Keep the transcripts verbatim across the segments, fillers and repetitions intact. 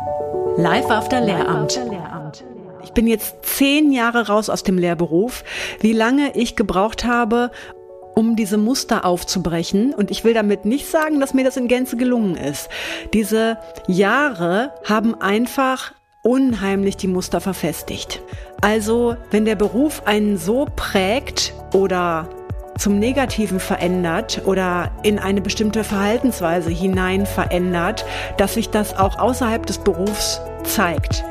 Live after Lehramt. Ich bin jetzt zehn Jahre raus aus dem Lehrberuf. Wie lange ich gebraucht habe, um diese Muster aufzubrechen. Und ich will damit nicht sagen, dass mir das in Gänze gelungen ist. Diese Jahre haben einfach unheimlich die Muster verfestigt. Also, wenn der Beruf einen so prägt oder zum Negativen verändert oder in eine bestimmte Verhaltensweise hinein verändert, dass sich das auch außerhalb des Berufs zeigt.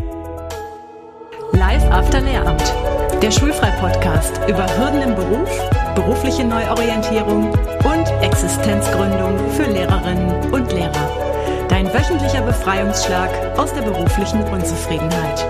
Live after Lehramt, der Schulfrei-Podcast über Hürden im Beruf, berufliche Neuorientierung und Existenzgründung für Lehrerinnen und Lehrer. Dein wöchentlicher Befreiungsschlag aus der beruflichen Unzufriedenheit.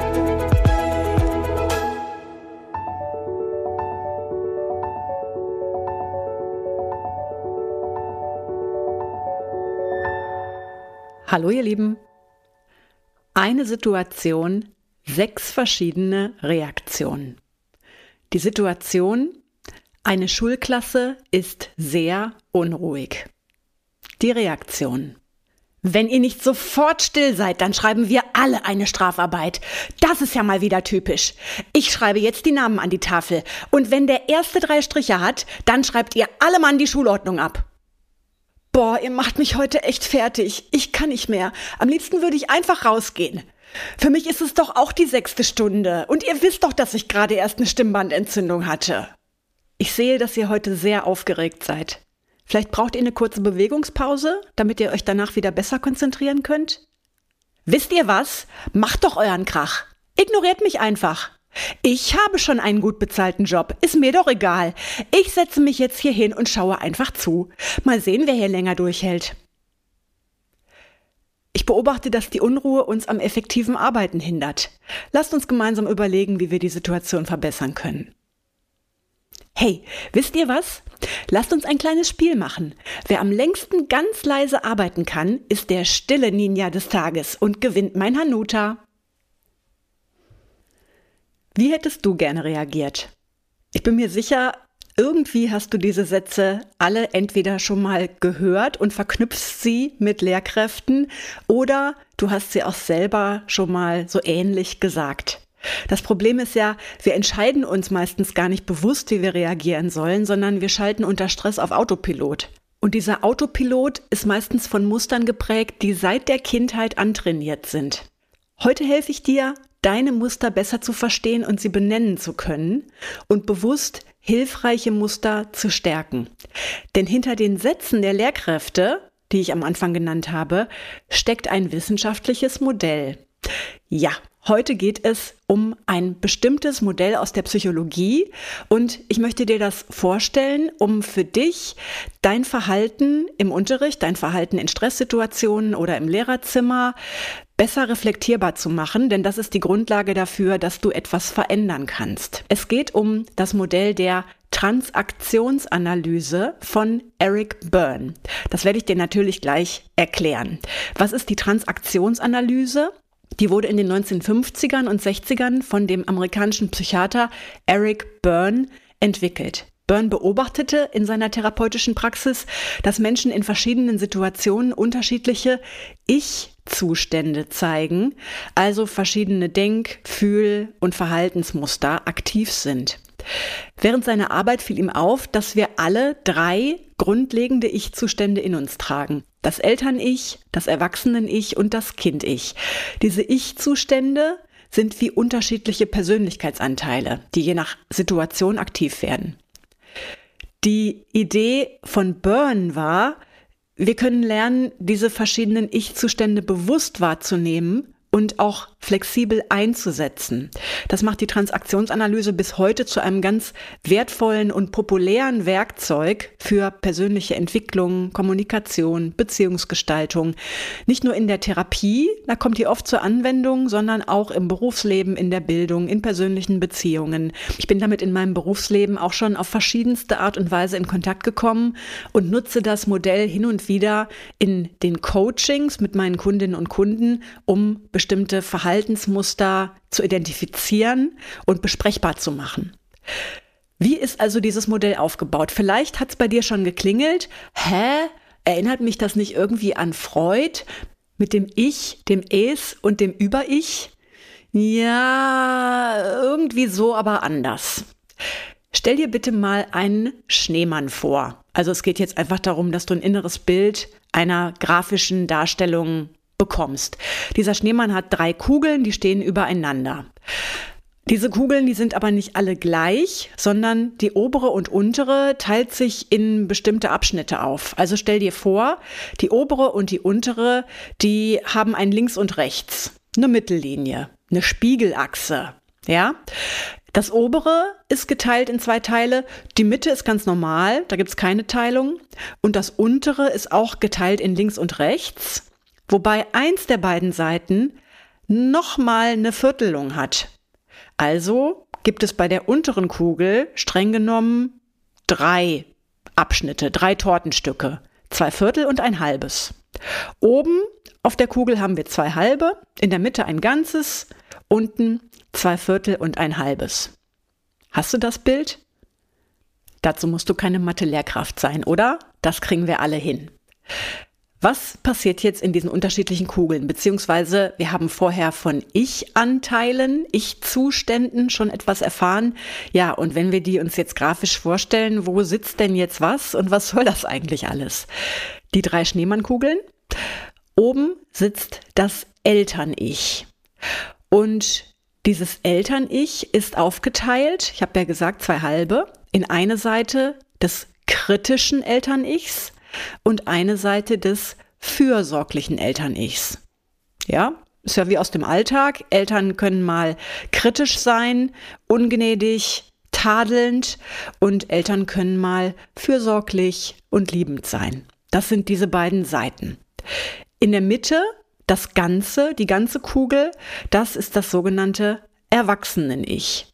Hallo ihr Lieben. Eine Situation, sechs verschiedene Reaktionen. Die Situation: eine Schulklasse ist sehr unruhig. Die Reaktion: wenn ihr nicht sofort still seid, dann schreiben wir alle eine Strafarbeit. Das ist ja mal wieder typisch. Ich schreibe jetzt die Namen an die Tafel. Und wenn der erste drei Striche hat, dann schreibt ihr alle Mann die Schulordnung ab. Boah, ihr macht mich heute echt fertig. Ich kann nicht mehr. Am liebsten würde ich einfach rausgehen. Für mich ist es doch auch die sechste Stunde. Und ihr wisst doch, dass ich gerade erst eine Stimmbandentzündung hatte. Ich sehe, dass ihr heute sehr aufgeregt seid. Vielleicht braucht ihr eine kurze Bewegungspause, damit ihr euch danach wieder besser konzentrieren könnt? Wisst ihr was? Macht doch euren Krach. Ignoriert mich einfach. Ich habe schon einen gut bezahlten Job. Ist mir doch egal. Ich setze mich jetzt hier hin und schaue einfach zu. Mal sehen, wer hier länger durchhält. Ich beobachte, dass die Unruhe uns am effektiven Arbeiten hindert. Lasst uns gemeinsam überlegen, wie wir die Situation verbessern können. Hey, wisst ihr was? Lasst uns ein kleines Spiel machen. Wer am längsten ganz leise arbeiten kann, ist der stille Ninja des Tages und gewinnt mein Hanuta. Wie hättest du gerne reagiert? Ich bin mir sicher, irgendwie hast du diese Sätze alle entweder schon mal gehört und verknüpfst sie mit Lehrkräften oder du hast sie auch selber schon mal so ähnlich gesagt. Das Problem ist ja, wir entscheiden uns meistens gar nicht bewusst, wie wir reagieren sollen, sondern wir schalten unter Stress auf Autopilot. Und dieser Autopilot ist meistens von Mustern geprägt, die seit der Kindheit antrainiert sind. Heute helfe ich dir, deine Muster besser zu verstehen und sie benennen zu können und bewusst hilfreiche Muster zu stärken. Denn hinter den Sätzen der Lehrkräfte, die ich am Anfang genannt habe, steckt ein wissenschaftliches Modell. Ja, heute geht es um ein bestimmtes Modell aus der Psychologie und ich möchte dir das vorstellen, um für dich dein Verhalten im Unterricht, dein Verhalten in Stresssituationen oder im Lehrerzimmer besser reflektierbar zu machen, denn das ist die Grundlage dafür, dass du etwas verändern kannst. Es geht um das Modell der Transaktionsanalyse von Eric Berne. Das werde ich dir natürlich gleich erklären. Was ist die Transaktionsanalyse? Die wurde in den neunzehnhundertfünfzigern und sechzigern von dem amerikanischen Psychiater Eric Berne entwickelt. Berne beobachtete in seiner therapeutischen Praxis, dass Menschen in verschiedenen Situationen unterschiedliche Ich-Zustände zeigen, also verschiedene Denk-, Fühl- und Verhaltensmuster aktiv sind. Während seiner Arbeit fiel ihm auf, dass wir alle drei grundlegende Ich-Zustände in uns tragen. Das Eltern-Ich, das Erwachsenen-Ich und das Kind-Ich. Diese Ich-Zustände sind wie unterschiedliche Persönlichkeitsanteile, die je nach Situation aktiv werden. Die Idee von Berne war, wir können lernen, diese verschiedenen Ich-Zustände bewusst wahrzunehmen und auch flexibel einzusetzen. Das macht die Transaktionsanalyse bis heute zu einem ganz wertvollen und populären Werkzeug für persönliche Entwicklung, Kommunikation, Beziehungsgestaltung. Nicht nur in der Therapie, da kommt die oft zur Anwendung, sondern auch im Berufsleben, in der Bildung, in persönlichen Beziehungen. Ich bin damit in meinem Berufsleben auch schon auf verschiedenste Art und Weise in Kontakt gekommen und nutze das Modell hin und wieder in den Coachings mit meinen Kundinnen und Kunden, um bestimmte Verhaltensmuster zu identifizieren und besprechbar zu machen. Wie ist also dieses Modell aufgebaut? Vielleicht hat es bei dir schon geklingelt. Hä? Erinnert mich das nicht irgendwie an Freud? mit dem Ich, dem Es und dem Über-Ich? Ja, irgendwie so, aber anders. Stell dir bitte mal einen Schneemann vor. Also es geht jetzt einfach darum, dass du ein inneres Bild einer grafischen Darstellung bekommst. Dieser Schneemann hat drei Kugeln, die stehen übereinander. Diese Kugeln, die sind aber nicht alle gleich, sondern die obere und untere teilt sich in bestimmte Abschnitte auf. Also stell dir vor, die obere und die untere, die haben ein Links und Rechts, eine Mittellinie, eine Spiegelachse, ja. Das obere ist geteilt in zwei Teile, die Mitte ist ganz normal, da gibt es keine Teilung und das untere ist auch geteilt in links und rechts, wobei eins der beiden Seiten nochmal eine Viertelung hat. Also gibt es bei der unteren Kugel streng genommen drei Abschnitte, drei Tortenstücke, zwei Viertel und ein halbes. Oben auf der Kugel haben wir zwei halbe, in der Mitte ein ganzes, unten zwei Viertel und ein halbes. Hast du das Bild? Dazu musst du keine Mathe-Lehrkraft sein, oder? Das kriegen wir alle hin. Was passiert jetzt in diesen unterschiedlichen Kugeln? Beziehungsweise wir haben vorher von Ich-Anteilen, Ich-Zuständen schon etwas erfahren. Ja, und wenn wir die uns jetzt grafisch vorstellen, wo sitzt denn jetzt was und was soll das eigentlich alles? Die drei Schneemannkugeln. Oben sitzt das Eltern-Ich. Und dieses Eltern-Ich ist aufgeteilt, ich habe ja gesagt, zwei halbe, in eine Seite des kritischen Eltern-Ichs und eine Seite des fürsorglichen Eltern-Ichs. Ja, ist ja wie aus dem Alltag. Eltern können mal kritisch sein, ungnädig, tadelnd und Eltern können mal fürsorglich und liebend sein. Das sind diese beiden Seiten. In der Mitte das Ganze, die ganze Kugel, das ist das sogenannte Erwachsenen-Ich.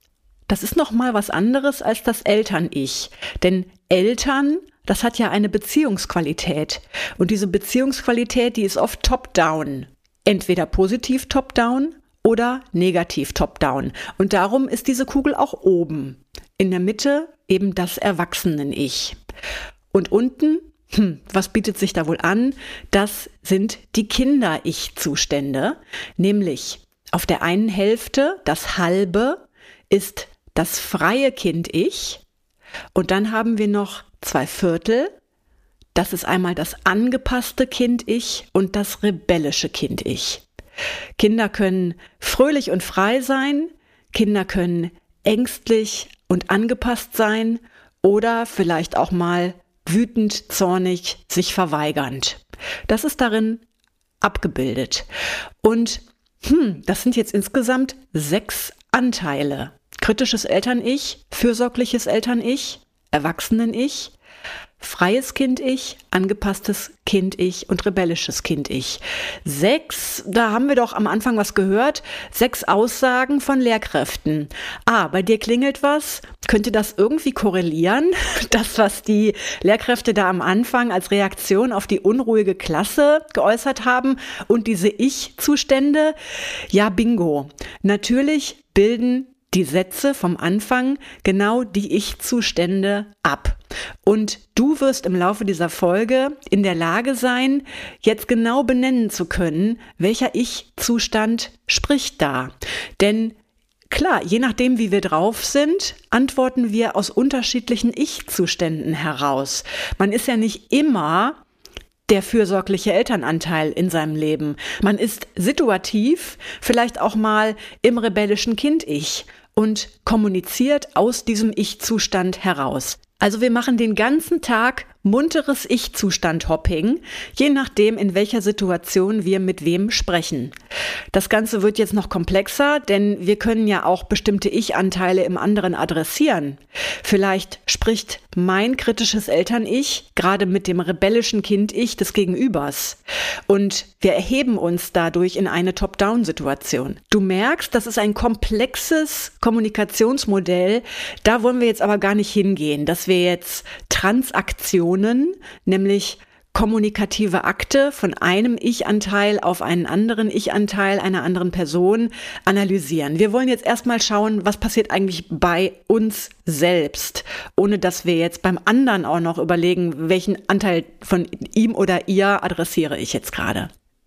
Das ist nochmal was anderes als das Eltern-Ich, denn Eltern, das hat ja eine Beziehungsqualität und diese Beziehungsqualität, die ist oft top-down, entweder positiv top-down oder negativ top-down und darum ist diese Kugel auch oben, in der Mitte eben das Erwachsenen-Ich und unten, hm, was bietet sich da wohl an? Das sind die Kinder-Ich-Zustände, nämlich auf der einen Hälfte, das halbe, ist das freie Kind-Ich und dann haben wir noch zwei Viertel, das ist einmal das angepasste Kind-Ich und das rebellische Kind-Ich. Kinder können fröhlich und frei sein, Kinder können ängstlich und angepasst sein oder vielleicht auch mal wütend, zornig, sich verweigernd. Das ist darin abgebildet. Und hm, das sind jetzt insgesamt sechs Anteile. Kritisches Eltern-Ich, fürsorgliches Eltern-Ich, Erwachsenen-Ich, freies Kind-Ich, angepasstes Kind-Ich und rebellisches Kind-Ich. Sechs, da haben wir doch am Anfang was gehört, sechs Aussagen von Lehrkräften. Ah, bei dir klingelt was. Könnte das irgendwie korrelieren? Das, was die Lehrkräfte da am Anfang als Reaktion auf die unruhige Klasse geäußert haben und diese Ich-Zustände? Ja, bingo. Natürlich bilden die Sätze vom Anfang genau die Ich-Zustände ab. Und du wirst im Laufe dieser Folge in der Lage sein, jetzt genau benennen zu können, welcher Ich-Zustand spricht da. Denn klar, je nachdem, wie wir drauf sind, antworten wir aus unterschiedlichen Ich-Zuständen heraus. Man ist ja nicht immer der fürsorgliche Elternanteil in seinem Leben. Man ist situativ, vielleicht auch mal im rebellischen Kind-Ich und kommuniziert aus diesem Ich-Zustand heraus. Also wir machen den ganzen Tag munteres Ich-Zustand-Hopping, je nachdem, in welcher Situation wir mit wem sprechen. Das Ganze wird jetzt noch komplexer, denn wir können ja auch bestimmte Ich-Anteile im anderen adressieren. Vielleicht spricht mein kritisches Eltern-Ich gerade mit dem rebellischen Kind-Ich des Gegenübers. Und wir erheben uns dadurch in eine Top-Down-Situation. Du merkst, das ist ein komplexes Kommunikationsmodell. Da wollen wir jetzt aber gar nicht hingehen, dass wir jetzt Transaktionen, nämlich kommunikative Akte von einem Ich-Anteil auf einen anderen Ich-Anteil einer anderen Person analysieren. Wir wollen jetzt erstmal schauen, was passiert eigentlich bei uns selbst, ohne dass wir jetzt beim anderen auch noch überlegen, welchen Anteil von ihm oder ihr adressiere ich jetzt gerade.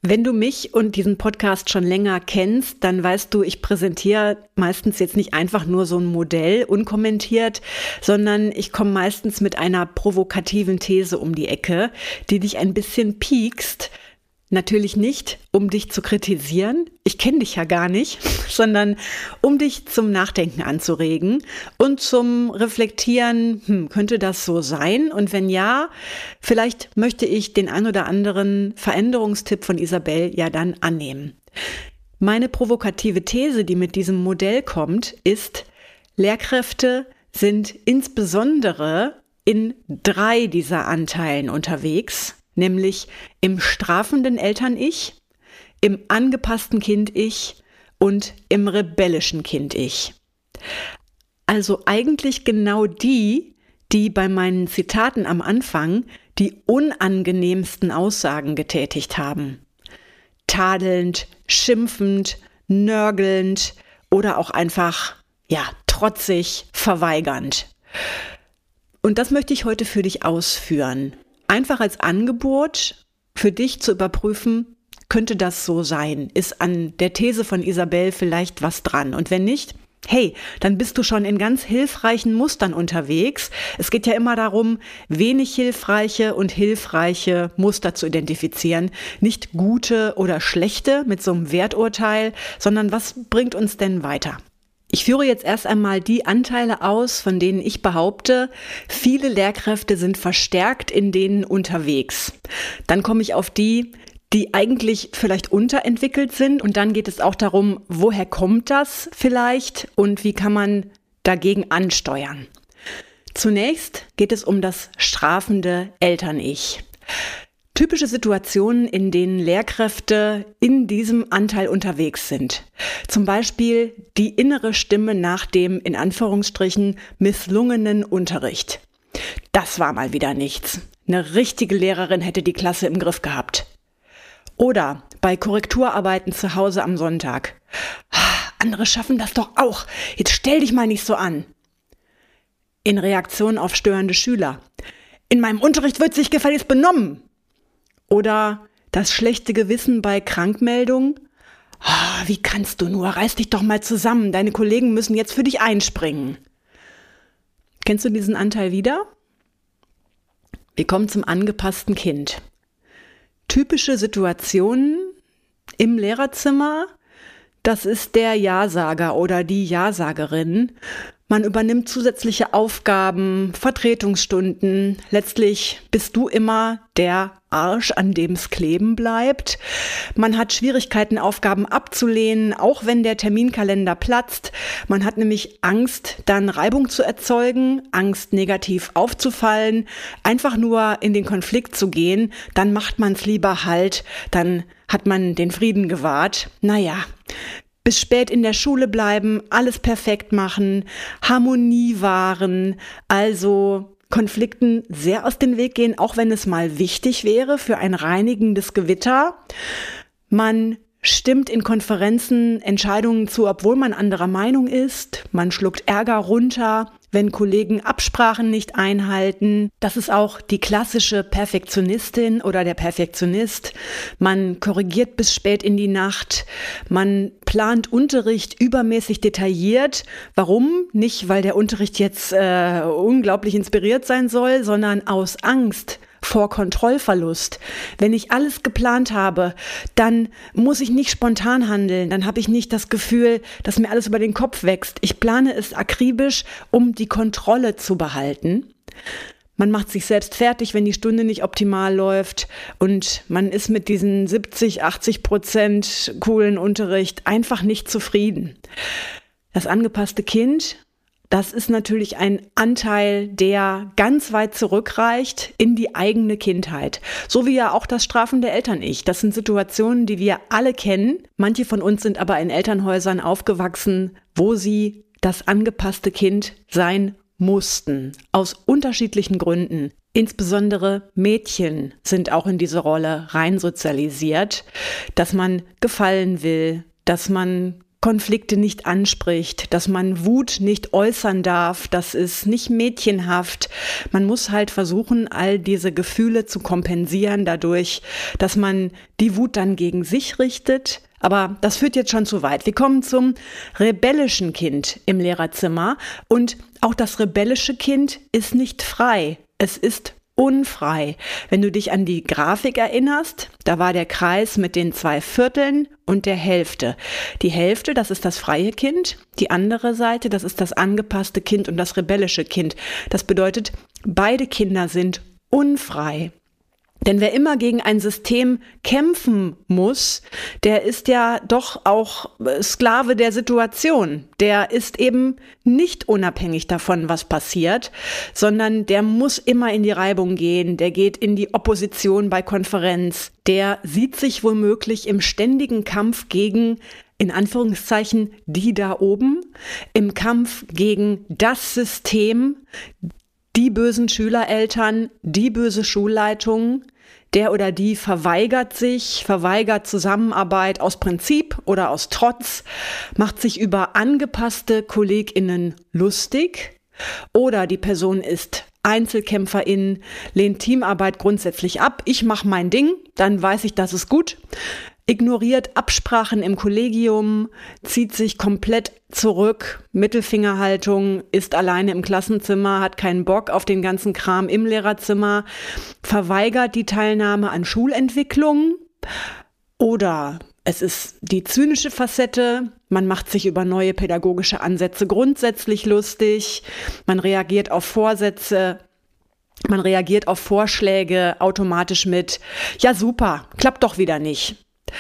Wenn du mich und diesen Podcast schon länger kennst, dann weißt du, ich präsentiere meistens jetzt nicht einfach nur so ein Modell unkommentiert, sondern ich komme meistens mit einer provokativen These um die Ecke, die dich ein bisschen piekst. Natürlich nicht, um dich zu kritisieren, ich kenne dich ja gar nicht, sondern um dich zum Nachdenken anzuregen und zum Reflektieren, hm, könnte das so sein? Und wenn ja, vielleicht möchte ich den ein oder anderen Veränderungstipp von Isabel ja dann annehmen. Meine provokative These, die mit diesem Modell kommt, ist, Lehrkräfte sind insbesondere in drei dieser Anteilen unterwegs, nämlich im strafenden Eltern-Ich, im angepassten Kind-Ich und im rebellischen Kind-Ich. Also eigentlich genau die, die bei meinen Zitaten am Anfang die unangenehmsten Aussagen getätigt haben. Tadelnd, schimpfend, nörgelnd oder auch einfach, ja, trotzig, verweigernd. Und das möchte ich heute für dich ausführen. Einfach als Angebot für dich zu überprüfen, könnte das so sein? Ist an der These von Isabel vielleicht was dran? Und wenn nicht, hey, dann bist du schon in ganz hilfreichen Mustern unterwegs. Es geht ja immer darum, wenig hilfreiche und hilfreiche Muster zu identifizieren. Nicht gute oder schlechte mit so einem Werturteil, sondern was bringt uns denn weiter? Ich führe jetzt erst einmal die Anteile aus, von denen ich behaupte, viele Lehrkräfte sind verstärkt in denen unterwegs. Dann komme ich auf die, die eigentlich vielleicht unterentwickelt sind. Und dann geht es auch darum, woher kommt das vielleicht und wie kann man dagegen ansteuern. Zunächst geht es um das strafende Eltern-Ich. Typische Situationen, in denen Lehrkräfte in diesem Anteil unterwegs sind. Zum Beispiel die innere Stimme nach dem, in Anführungsstrichen, misslungenen Unterricht. Das war mal wieder nichts. Eine richtige Lehrerin hätte die Klasse im Griff gehabt. Oder bei Korrekturarbeiten zu Hause am Sonntag. Andere schaffen das doch auch. Jetzt stell dich mal nicht so an. In Reaktion auf störende Schüler. In meinem Unterricht wird sich gefälligst benommen. Oder das schlechte Gewissen bei Krankmeldungen. Oh, wie kannst du nur? Reiß dich doch mal zusammen. Deine Kollegen müssen jetzt für dich einspringen. Kennst du diesen Anteil wieder? Wir kommen zum angepassten Kind. Typische Situationen im Lehrerzimmer. Das ist der Ja-Sager oder die Ja-Sagerin. Man übernimmt zusätzliche Aufgaben, Vertretungsstunden. Letztlich bist du immer der Arsch, an dem es kleben bleibt. Man hat Schwierigkeiten, Aufgaben abzulehnen, auch wenn der Terminkalender platzt. Man hat nämlich Angst, dann Reibung zu erzeugen, Angst, negativ aufzufallen, einfach nur in den Konflikt zu gehen. Dann macht man es lieber halt, dann hat man den Frieden gewahrt. Naja, bis spät in der Schule bleiben, alles perfekt machen, Harmonie wahren, also Konflikten sehr aus dem Weg gehen, auch wenn es mal wichtig wäre für ein reinigendes Gewitter. Man stimmt in Konferenzen Entscheidungen zu, obwohl man anderer Meinung ist. Man schluckt Ärger runter, wenn Kollegen Absprachen nicht einhalten. Das ist auch die klassische Perfektionistin oder der Perfektionist. Man korrigiert bis spät in die Nacht. Man plant Unterricht übermäßig detailliert. Warum? Nicht, weil der Unterricht jetzt äh, unglaublich inspiriert sein soll, sondern aus Angst vor Kontrollverlust. Wenn ich alles geplant habe, dann muss ich nicht spontan handeln, dann habe ich nicht das Gefühl, dass mir alles über den Kopf wächst. Ich plane es akribisch, um die Kontrolle zu behalten. Man macht sich selbst fertig, wenn die Stunde nicht optimal läuft und man ist mit diesen siebzig, achtzig Prozent coolen Unterricht einfach nicht zufrieden. Das angepasste Kind, das ist natürlich ein Anteil, der ganz weit zurückreicht in die eigene Kindheit. So wie ja auch das strafende Eltern-Ich. Das sind Situationen, die wir alle kennen. Manche von uns sind aber in Elternhäusern aufgewachsen, wo sie das angepasste Kind sein mussten. Aus unterschiedlichen Gründen. Insbesondere Mädchen sind auch in diese Rolle rein sozialisiert, dass man gefallen will, dass man Konflikte nicht anspricht, dass man Wut nicht äußern darf, das ist nicht mädchenhaft. Man muss halt versuchen, all diese Gefühle zu kompensieren dadurch, dass man die Wut dann gegen sich richtet. Aber das führt jetzt schon zu weit. Wir kommen zum rebellischen Kind im Lehrerzimmer. Und auch das rebellische Kind ist nicht frei. Es ist unfrei. Wenn du dich an die Grafik erinnerst, da war der Kreis mit den zwei Vierteln und der Hälfte. Die Hälfte, das ist das freie Kind. Die andere Seite, das ist das angepasste Kind und das rebellische Kind. Das bedeutet, beide Kinder sind unfrei. Denn wer immer gegen ein System kämpfen muss, der ist ja doch auch Sklave der Situation. Der ist eben nicht unabhängig davon, was passiert, sondern der muss immer in die Reibung gehen, der geht in die Opposition bei Konferenz, der sieht sich womöglich im ständigen Kampf gegen, in Anführungszeichen, die da oben, im Kampf gegen das System, die bösen Schülereltern, die böse Schulleitung. Der oder die verweigert sich, verweigert Zusammenarbeit aus Prinzip oder aus Trotz, macht sich über angepasste KollegInnen lustig oder die Person ist Einzelkämpferin, lehnt Teamarbeit grundsätzlich ab. Ich mache mein Ding, dann weiß ich, das ist gut. Ignoriert Absprachen im Kollegium, zieht sich komplett zurück, Mittelfingerhaltung, ist alleine im Klassenzimmer, hat keinen Bock auf den ganzen Kram im Lehrerzimmer, verweigert die Teilnahme an Schulentwicklung oder es ist die zynische Facette, man macht sich über neue pädagogische Ansätze grundsätzlich lustig, man reagiert auf Vorsätze, man reagiert auf Vorschläge automatisch mit, ja super, klappt doch wieder nicht.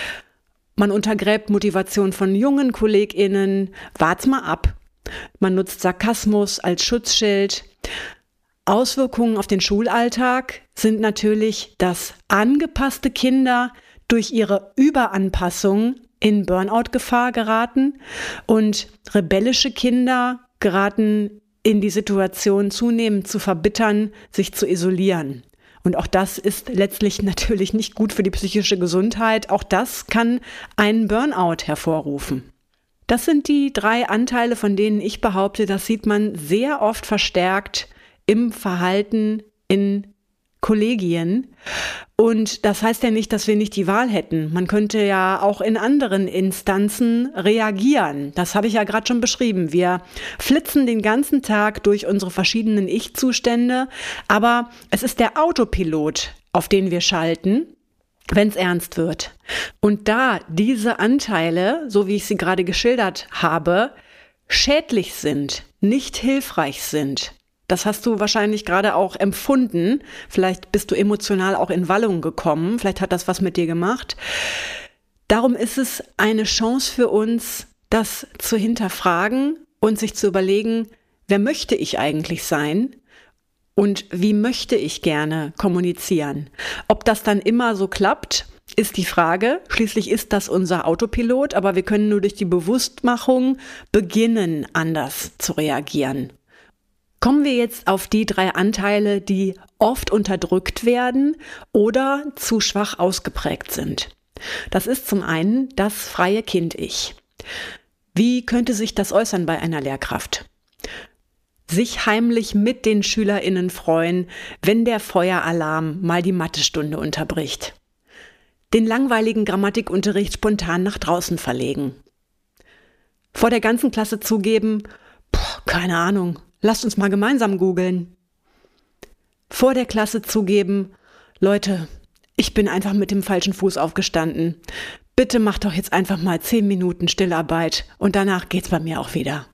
Man untergräbt Motivation von jungen KollegInnen, wart's mal ab. Man nutzt Sarkasmus als Schutzschild. Auswirkungen auf den Schulalltag sind natürlich, dass angepasste Kinder durch ihre Überanpassung in Burnout-Gefahr geraten und rebellische Kinder geraten in die Situation, zunehmend zu verbittern, sich zu isolieren. Und auch das ist letztlich natürlich nicht gut für die psychische Gesundheit. Auch das kann einen Burnout hervorrufen. Das sind die drei Anteile, von denen ich behaupte, das sieht man sehr oft verstärkt im Verhalten in Kollegien. Und das heißt ja nicht, dass wir nicht die Wahl hätten. Man könnte ja auch in anderen Instanzen reagieren. Das habe ich ja gerade schon beschrieben. Wir flitzen den ganzen Tag durch unsere verschiedenen Ich-Zustände, aber es ist der Autopilot, auf den wir schalten, wenn es ernst wird. Und da diese Anteile, so wie ich sie gerade geschildert habe, schädlich sind, nicht hilfreich sind, das hast du wahrscheinlich gerade auch empfunden. Vielleicht bist du emotional auch in Wallung gekommen. Vielleicht hat das was mit dir gemacht. Darum ist es eine Chance für uns, das zu hinterfragen und sich zu überlegen, wer möchte ich eigentlich sein und wie möchte ich gerne kommunizieren. Ob das dann immer so klappt, ist die Frage. Schließlich ist das unser Autopilot, aber wir können nur durch die Bewusstmachung beginnen, anders zu reagieren. Kommen wir jetzt auf die drei Anteile, die oft unterdrückt werden oder zu schwach ausgeprägt sind. Das ist zum einen das freie Kind-Ich. Wie könnte sich das äußern bei einer Lehrkraft? Sich heimlich mit den SchülerInnen freuen, wenn der Feueralarm mal die Mathestunde unterbricht. Den langweiligen Grammatikunterricht spontan nach draußen verlegen. Vor der ganzen Klasse zugeben, boah, keine Ahnung, lasst uns mal gemeinsam googeln. Vor der Klasse zugeben, Leute, ich bin einfach mit dem falschen Fuß aufgestanden. Bitte macht doch jetzt einfach mal zehn Minuten Stillarbeit und danach geht's bei mir auch wieder.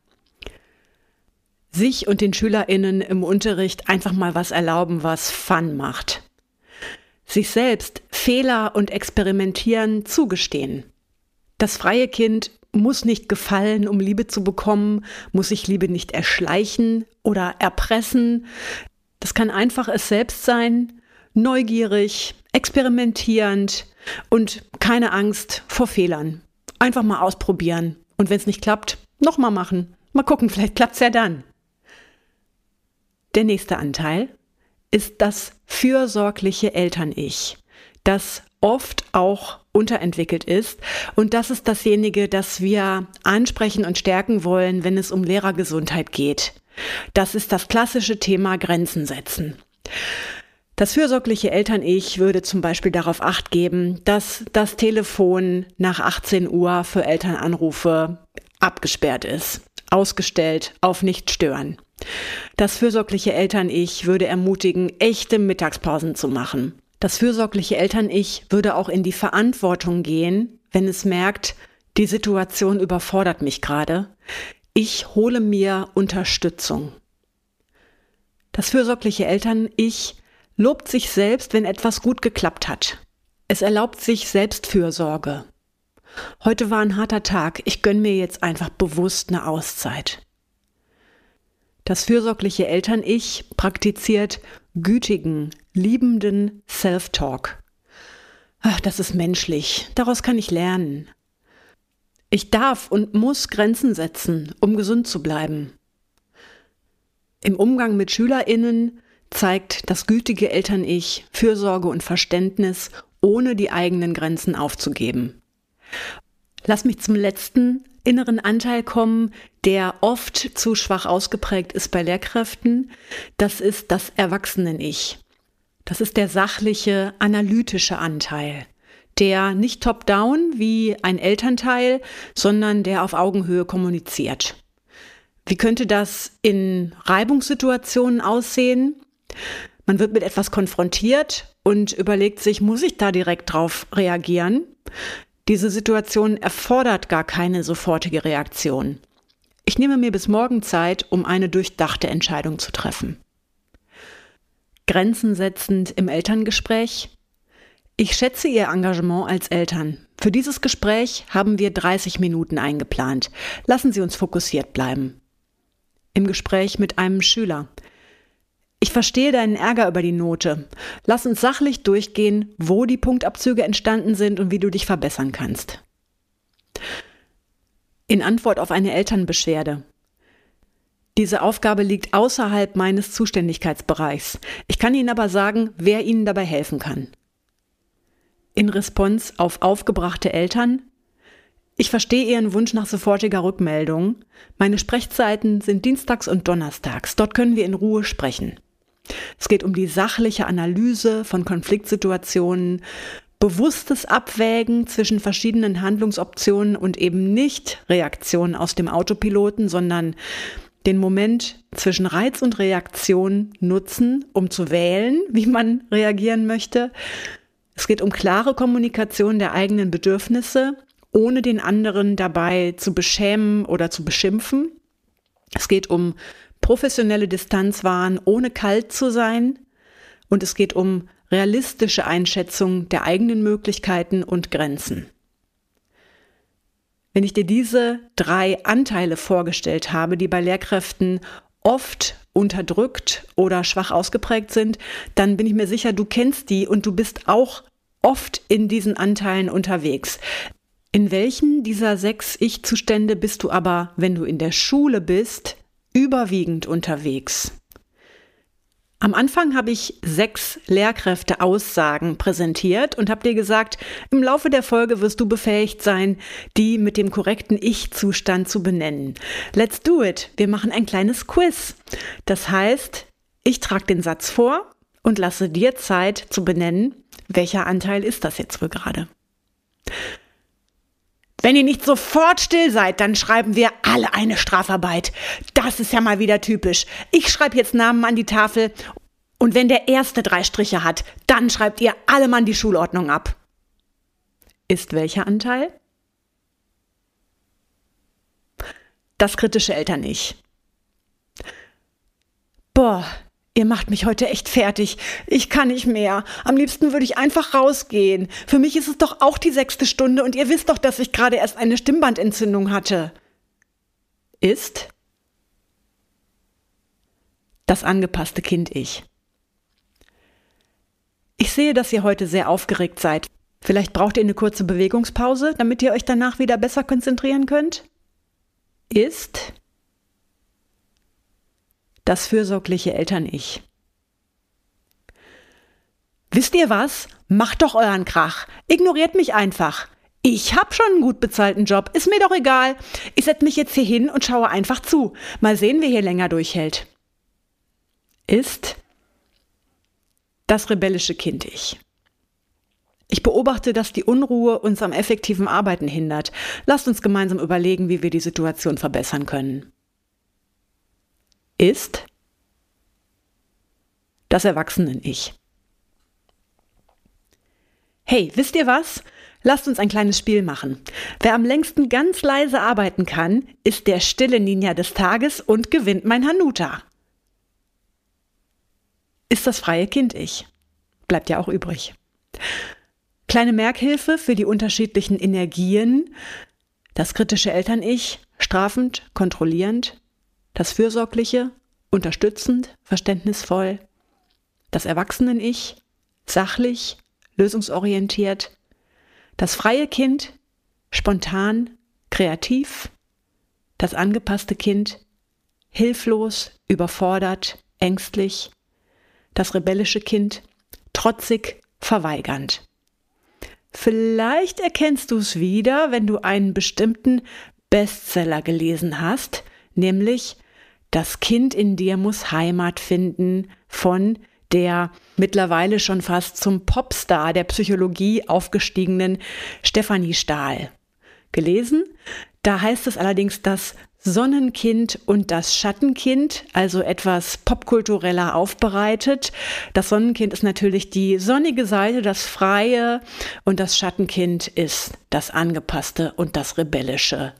Sich und den SchülerInnen im Unterricht einfach mal was erlauben, was Fun macht. Sich selbst Fehler und Experimentieren zugestehen. Das freie Kind muss nicht gefallen, um Liebe zu bekommen, muss sich Liebe nicht erschleichen oder erpressen. Das kann einfach es selbst sein, neugierig, experimentierend und keine Angst vor Fehlern. Einfach mal ausprobieren und wenn es nicht klappt, nochmal machen. Mal gucken, vielleicht klappt's ja dann. Der nächste Anteil ist das fürsorgliche Eltern-Ich, das oft auch unterentwickelt ist. Und das ist dasjenige, das wir ansprechen und stärken wollen, wenn es um Lehrergesundheit geht. Das ist das klassische Thema Grenzen setzen. Das fürsorgliche Eltern-Ich würde zum Beispiel darauf Acht geben, dass das Telefon nach achtzehn Uhr für Elternanrufe abgesperrt ist, ausgestellt, auf nicht stören. Das fürsorgliche Eltern-Ich würde ermutigen, echte Mittagspausen zu machen. Das fürsorgliche Eltern-Ich würde auch in die Verantwortung gehen, wenn es merkt, die Situation überfordert mich gerade. Ich hole mir Unterstützung. Das fürsorgliche Eltern-Ich lobt sich selbst, wenn etwas gut geklappt hat. Es erlaubt sich Selbstfürsorge. Heute war ein harter Tag, ich gönne mir jetzt einfach bewusst eine Auszeit. Das fürsorgliche Eltern-Ich praktiziert gütigen, liebenden Self-Talk. Ach, das ist menschlich, daraus kann ich lernen. Ich darf und muss Grenzen setzen, um gesund zu bleiben. Im Umgang mit SchülerInnen zeigt das gütige Eltern-Ich Fürsorge und Verständnis, ohne die eigenen Grenzen aufzugeben. Lass mich zum letzten inneren Anteil kommen, der oft zu schwach ausgeprägt ist bei Lehrkräften. Das ist das Erwachsenen-Ich. Das ist der sachliche, analytische Anteil, der nicht top-down wie ein Elternteil, sondern der auf Augenhöhe kommuniziert. Wie könnte das in Reibungssituationen aussehen? Man wird mit etwas konfrontiert und überlegt sich, muss ich da direkt drauf reagieren? Diese Situation erfordert gar keine sofortige Reaktion. Ich nehme mir bis morgen Zeit, um eine durchdachte Entscheidung zu treffen. Grenzen setzend im Elterngespräch. Ich schätze Ihr Engagement als Eltern. Für dieses Gespräch haben wir dreißig Minuten eingeplant. Lassen Sie uns fokussiert bleiben. Im Gespräch mit einem Schüler. Ich verstehe deinen Ärger über die Note. Lass uns sachlich durchgehen, wo die Punktabzüge entstanden sind und wie du dich verbessern kannst. In Antwort auf eine Elternbeschwerde. Diese Aufgabe liegt außerhalb meines Zuständigkeitsbereichs. Ich kann Ihnen aber sagen, wer Ihnen dabei helfen kann. In Response auf aufgebrachte Eltern. Ich verstehe Ihren Wunsch nach sofortiger Rückmeldung. Meine Sprechzeiten sind dienstags und donnerstags. Dort können wir in Ruhe sprechen. Es geht um die sachliche Analyse von Konfliktsituationen, bewusstes Abwägen zwischen verschiedenen Handlungsoptionen und eben nicht Reaktionen aus dem Autopiloten, sondern den Moment zwischen Reiz und Reaktion nutzen, um zu wählen, wie man reagieren möchte. Es geht um klare Kommunikation der eigenen Bedürfnisse, ohne den anderen dabei zu beschämen oder zu beschimpfen. Es geht um professionelle Distanz wahren, ohne kalt zu sein. Und es geht um realistische Einschätzung der eigenen Möglichkeiten und Grenzen. Wenn ich dir diese drei Anteile vorgestellt habe, die bei Lehrkräften oft unterdrückt oder schwach ausgeprägt sind, dann bin ich mir sicher, du kennst die und du bist auch oft in diesen Anteilen unterwegs. In welchen dieser sechs Ich-Zustände bist du aber, wenn du in der Schule bist, überwiegend unterwegs? Am Anfang habe ich sechs Lehrkräfte-Aussagen präsentiert und habe dir gesagt, im Laufe der Folge wirst du befähigt sein, die mit dem korrekten Ich-Zustand zu benennen. Let's do it! Wir machen ein kleines Quiz. Das heißt, ich trage den Satz vor und lasse dir Zeit zu benennen, welcher Anteil ist das jetzt wohl gerade. Wenn ihr nicht sofort still seid, dann schreiben wir alle eine Strafarbeit. Das ist ja mal wieder typisch. Ich schreibe jetzt Namen an die Tafel und wenn der erste drei Striche hat, dann schreibt ihr alle Mann die Schulordnung ab. Ist welcher Anteil? Das kritische Eltern-Ich. Boah, ihr macht mich heute echt fertig. Ich kann nicht mehr. Am liebsten würde ich einfach rausgehen. Für mich ist es doch auch die sechste Stunde und ihr wisst doch, dass ich gerade erst eine Stimmbandentzündung hatte. Ist das angepasste Kind-Ich. Ich sehe, dass ihr heute sehr aufgeregt seid. Vielleicht braucht ihr eine kurze Bewegungspause, damit ihr euch danach wieder besser konzentrieren könnt. Ist das fürsorgliche Eltern-Ich. wisst ihr was? Macht doch euren Krach. Ignoriert mich einfach. Ich hab schon einen gut bezahlten Job. Ist mir doch egal. Ich setze mich jetzt hier hin und schaue einfach zu. Mal sehen, wer hier länger durchhält. Ist das rebellische Kind-Ich. Ich beobachte, dass die Unruhe uns am effektiven Arbeiten hindert. Lasst uns gemeinsam überlegen, wie wir die Situation verbessern können. Ist das Erwachsenen-Ich. Hey, wisst ihr was? Lasst uns ein kleines Spiel machen. Wer am längsten ganz leise arbeiten kann, ist der stille Ninja des Tages und gewinnt mein Hanuta. Ist das freie Kind-Ich. Bleibt ja auch übrig. Kleine Merkhilfe für die unterschiedlichen Energien. Das kritische Eltern-Ich, strafend, kontrollierend. Das fürsorgliche, unterstützend, verständnisvoll. Das Erwachsenen-Ich, sachlich, lösungsorientiert. Das freie Kind, spontan, kreativ. Das angepasste Kind, hilflos, überfordert, ängstlich. Das rebellische Kind, trotzig, verweigernd. Vielleicht erkennst du es wieder, wenn du einen bestimmten Bestseller gelesen hast, nämlich Das Kind in dir muss Heimat finden von der mittlerweile schon fast zum Popstar der Psychologie aufgestiegenen Stefanie Stahl. Gelesen? Da heißt es allerdings das Sonnenkind und das Schattenkind, also etwas popkultureller aufbereitet. Das Sonnenkind ist natürlich die sonnige Seite, das Freie, und das Schattenkind ist das Angepasste und das Rebellische.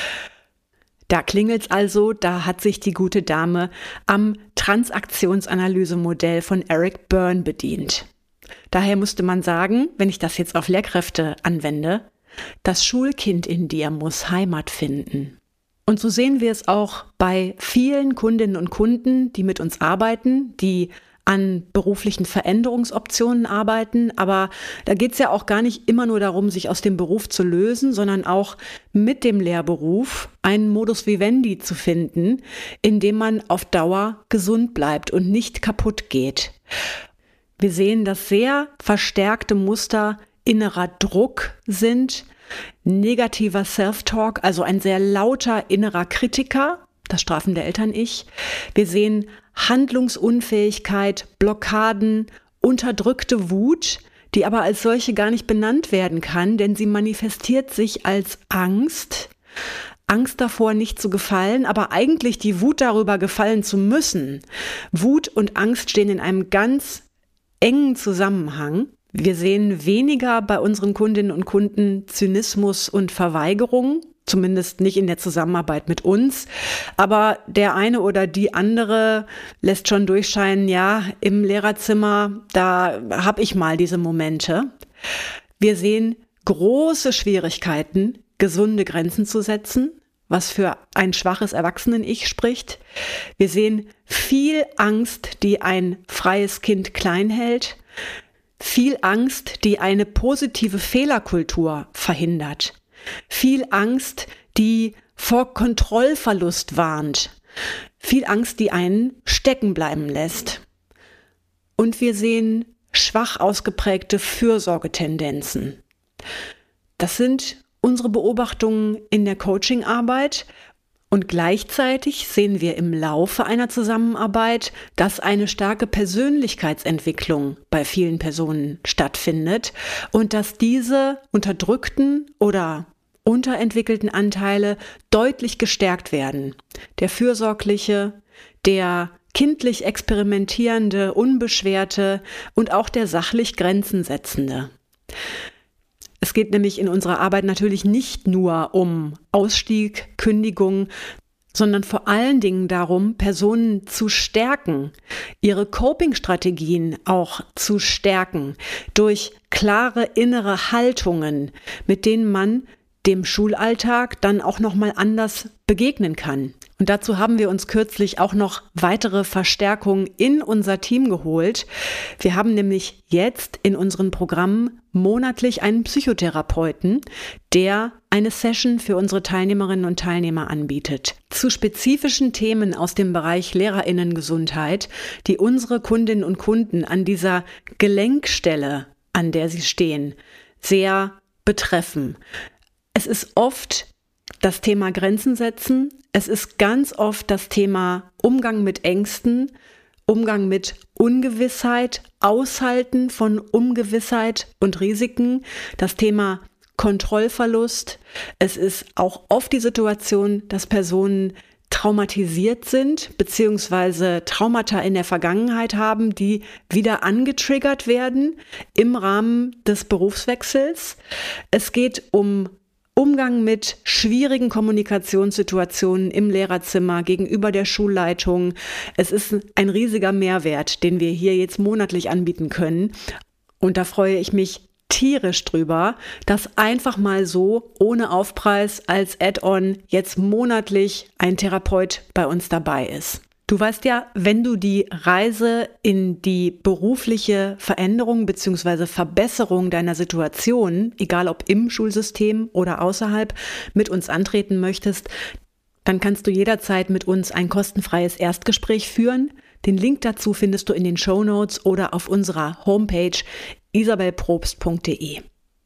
Da klingelt's also, da hat sich die gute Dame am Transaktionsanalysemodell von Eric Berne bedient. Daher musste man sagen, wenn ich das jetzt auf Lehrkräfte anwende, das Schulkind in dir muss Heimat finden. Und so sehen wir es auch bei vielen Kundinnen und Kunden, die mit uns arbeiten, die an beruflichen Veränderungsoptionen arbeiten. Aber da geht es ja auch gar nicht immer nur darum, sich aus dem Beruf zu lösen, sondern auch mit dem Lehrberuf einen Modus vivendi zu finden, in dem man auf Dauer gesund bleibt und nicht kaputt geht. Wir sehen, dass sehr verstärkte Muster innerer Druck sind, negativer Self-Talk, also ein sehr lauter innerer Kritiker, das strafende Eltern-Ich. Wir sehen Handlungsunfähigkeit, Blockaden, unterdrückte Wut, die aber als solche gar nicht benannt werden kann, denn sie manifestiert sich als Angst. Angst davor, nicht zu gefallen, aber eigentlich die Wut darüber, gefallen zu müssen. Wut und Angst stehen in einem ganz engen Zusammenhang. Wir sehen weniger bei unseren Kundinnen und Kunden Zynismus und Verweigerung, zumindest nicht in der Zusammenarbeit mit uns. Aber der eine oder die andere lässt schon durchscheinen, ja, im Lehrerzimmer, da habe ich mal diese Momente. Wir sehen große Schwierigkeiten, gesunde Grenzen zu setzen, was für ein schwaches Erwachsenen-Ich spricht. Wir sehen viel Angst, die ein freies Kind klein hält. Viel Angst, die eine positive Fehlerkultur verhindert. Viel Angst, die vor Kontrollverlust warnt. Viel Angst, die einen stecken bleiben lässt. Und wir sehen schwach ausgeprägte Fürsorgetendenzen. Das sind unsere Beobachtungen in der Coachingarbeit. Und gleichzeitig sehen wir im Laufe einer Zusammenarbeit, dass eine starke Persönlichkeitsentwicklung bei vielen Personen stattfindet und dass diese unterdrückten oder unterentwickelten Anteile deutlich gestärkt werden. Der fürsorgliche, der kindlich experimentierende, unbeschwerte und auch der sachlich Grenzen setzende. Es geht nämlich in unserer Arbeit natürlich nicht nur um Ausstieg, Kündigung, sondern vor allen Dingen darum, Personen zu stärken, ihre Coping-Strategien auch zu stärken durch klare innere Haltungen, mit denen man dem Schulalltag dann auch nochmal anders begegnen kann. Und dazu haben wir uns kürzlich auch noch weitere Verstärkung in unser Team geholt. Wir haben nämlich jetzt in unseren Programmen monatlich einen Psychotherapeuten, der eine Session für unsere Teilnehmerinnen und Teilnehmer anbietet. Zu spezifischen Themen aus dem Bereich Lehrerinnengesundheit, die unsere Kundinnen und Kunden an dieser Gelenkstelle, an der sie stehen, sehr betreffen. Es ist oft das Thema Grenzen setzen. Es ist ganz oft das Thema Umgang mit Ängsten, Umgang mit Ungewissheit, Aushalten von Ungewissheit und Risiken, das Thema Kontrollverlust. Es ist auch oft die Situation, dass Personen traumatisiert sind, beziehungsweise Traumata in der Vergangenheit haben, die wieder angetriggert werden im Rahmen des Berufswechsels. Es geht um Umgang mit schwierigen Kommunikationssituationen im Lehrerzimmer gegenüber der Schulleitung. Es ist ein riesiger Mehrwert, den wir hier jetzt monatlich anbieten können. Und da freue ich mich tierisch drüber, dass einfach mal so ohne Aufpreis als Add-on jetzt monatlich ein Therapeut bei uns dabei ist. Du weißt ja, wenn du die Reise in die berufliche Veränderung bzw. Verbesserung deiner Situation, egal ob im Schulsystem oder außerhalb, mit uns antreten möchtest, dann kannst du jederzeit mit uns ein kostenfreies Erstgespräch führen. Den Link dazu findest du in den Shownotes oder auf unserer Homepage isabelprobst punkt de.